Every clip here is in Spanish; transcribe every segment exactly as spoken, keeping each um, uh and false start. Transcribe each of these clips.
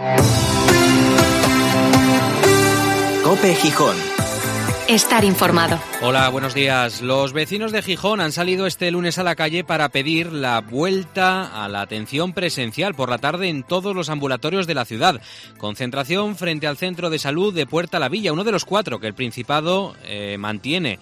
COPE Gijón. Estar informado. Hola, buenos días. Los vecinos de Gijón han salido este lunes a la calle para pedir la vuelta a la atención presencial por la tarde en todos los ambulatorios de la ciudad. Concentración frente al Centro de Salud de Puerta la Villa, uno de los cuatro que el Principado eh, mantiene.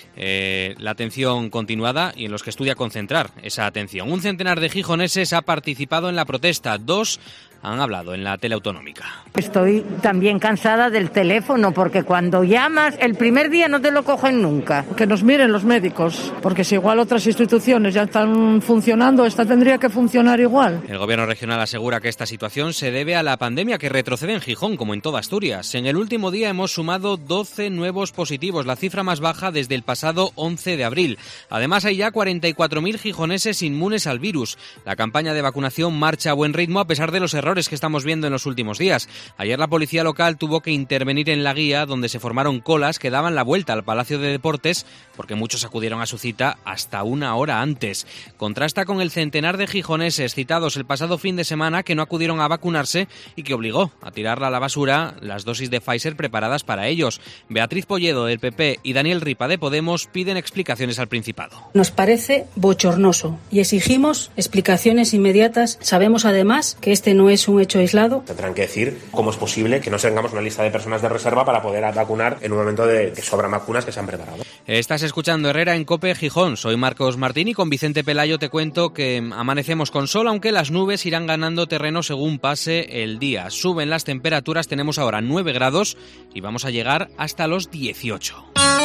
Eh, la atención continuada y en los que estudia concentrar esa atención. Un centenar de gijoneses ha participado en la protesta. Dos han hablado en la tele autonómica. Estoy también cansada del teléfono porque cuando llamas el primer día no te lo cogen nunca. Que nos miren los médicos, porque si igual otras instituciones ya están funcionando, esta tendría que funcionar igual. El gobierno regional asegura que esta situación se debe a la pandemia que retrocede en Gijón, como en toda Asturias. En el último día hemos sumado doce nuevos positivos, la cifra más baja desde el pasado once de abril. Además hay ya cuarenta y cuatro mil gijoneses inmunes al virus. La campaña de vacunación marcha a buen ritmo a pesar de los errores que estamos viendo en los últimos días. Ayer la policía local tuvo que intervenir en la guía donde se formaron colas que daban la vuelta al Palacio de Deportes porque muchos acudieron a su cita hasta una hora antes. Contrasta con el centenar de gijoneses citados el pasado fin de semana que no acudieron a vacunarse y que obligó a tirar a la basura las dosis de Pfizer preparadas para ellos. Beatriz Polledo del P P y Daniel Ripa de Podemos piden explicaciones al Principado. Nos parece bochornoso y exigimos explicaciones inmediatas. Sabemos además que este no es un hecho aislado. Tendrán que decir cómo es posible que no tengamos una lista de personas de reserva para poder vacunar en un momento de que sobran vacunas que se han preparado. Estás escuchando Herrera en COPE Gijón. Soy Marcos Martín y con Vicente Pelayo te cuento que amanecemos con sol, aunque las nubes irán ganando terreno según pase el día. Suben las temperaturas, tenemos ahora nueve grados y vamos a llegar hasta los dieciocho.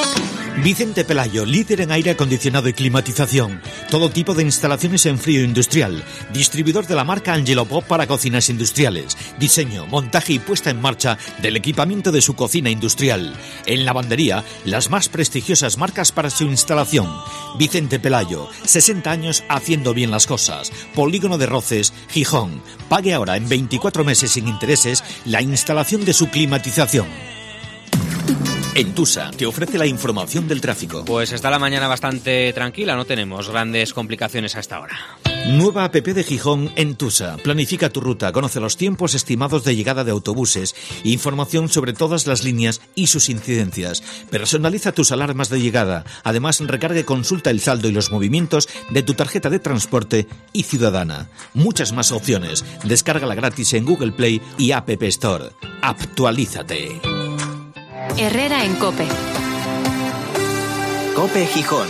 Vicente Pelayo, líder en aire acondicionado y climatización. Todo tipo de instalaciones en frío industrial. Distribuidor de la marca Angelo Pop para cocinas industriales. Diseño, montaje y puesta en marcha del equipamiento de su cocina industrial. En lavandería, las más prestigiosas marcas para su instalación. Vicente Pelayo, sesenta años haciendo bien las cosas. Polígono de Roces, Gijón. Pague ahora en veinticuatro meses sin intereses la instalación de su climatización. Entusa te ofrece la información del tráfico. Pues está la mañana bastante tranquila, no tenemos grandes complicaciones hasta ahora. Nueva app de Gijón Entusa. Planifica tu ruta, conoce los tiempos estimados de llegada de autobuses, información sobre todas las líneas y sus incidencias. Personaliza tus alarmas de llegada. Además, recarga y consulta el saldo y los movimientos de tu tarjeta de transporte y ciudadana. Muchas más opciones. Descárgala gratis en Google Play y App Store. Actualízate. Herrera en COPE. COPE Gijón.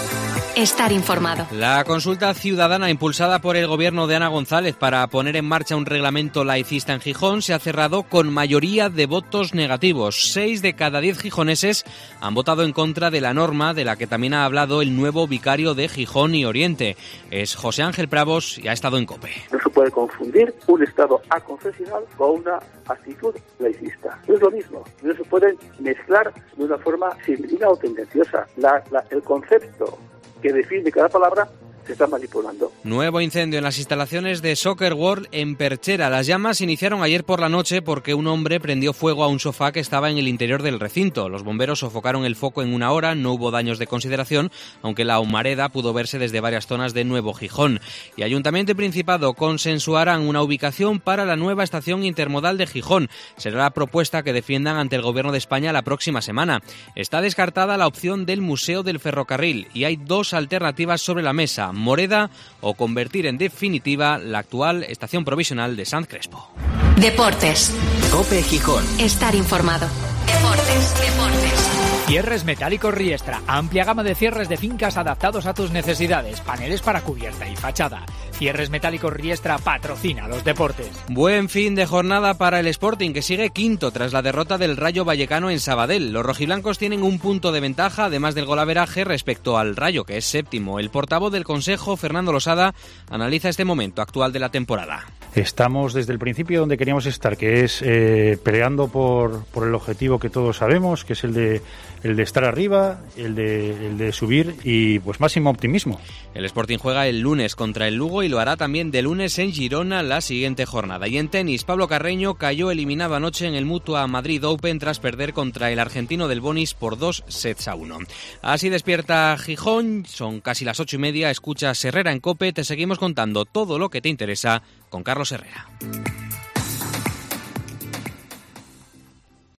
Estar informado. La consulta ciudadana impulsada por el gobierno de Ana González para poner en marcha un reglamento laicista en Gijón se ha cerrado con mayoría de votos negativos. Seis de cada diez gijoneses han votado en contra de la norma de la que también ha hablado el nuevo vicario de Gijón y Oriente. Es José Ángel Pravos y ha estado en COPE. No se puede confundir un estado aconfesional con una actitud laicista. No es lo mismo. No se pueden mezclar de una forma sibilina o tendenciosa. La, la, el concepto que define cada palabra se está manipulando. Nuevo incendio en las instalaciones de Soccer World en Perchera. Las llamas se iniciaron ayer por la noche porque un hombre prendió fuego a un sofá que estaba en el interior del recinto. Los bomberos sofocaron el foco en una hora, no hubo daños de consideración, aunque la humareda pudo verse desde varias zonas de Nuevo Gijón. Y Ayuntamiento y Principado consensuarán una ubicación para la nueva estación intermodal de Gijón. Será la propuesta que defiendan ante el Gobierno de España la próxima semana. Está descartada la opción del Museo del Ferrocarril y hay dos alternativas sobre la mesa: Moreda o convertir en definitiva la actual estación provisional de Sant Crespo. Deportes. COPE Gijón. Estar informado. Deportes, deportes. Cierres metálicos Riestra. Amplia gama de cierres de fincas adaptados a tus necesidades. Paneles para cubierta y fachada. Cierres metálicos Riestra patrocina los deportes. Buen fin de jornada para el Sporting, que sigue quinto tras la derrota del Rayo Vallecano en Sabadell. Los rojiblancos tienen un punto de ventaja, además del golaveraje, respecto al Rayo, que es séptimo. El portavoz del Consejo, Fernando Losada, analiza este momento actual de la temporada. Estamos desde el principio donde queríamos estar, que es eh, peleando por, por el objetivo que todos sabemos, que es el de el de estar arriba, el de, el de subir y pues máximo optimismo. El Sporting juega el lunes contra el Lugo y lo hará también de lunes en Girona la siguiente jornada. Y en tenis, Pablo Carreño cayó eliminado anoche en el Mutua Madrid Open tras perder contra el argentino del Bonis por dos sets a uno. Así despierta Gijón, son casi las ocho y media, escuchas Herrera en COPE, te seguimos contando todo lo que te interesa con Carlos Herrera.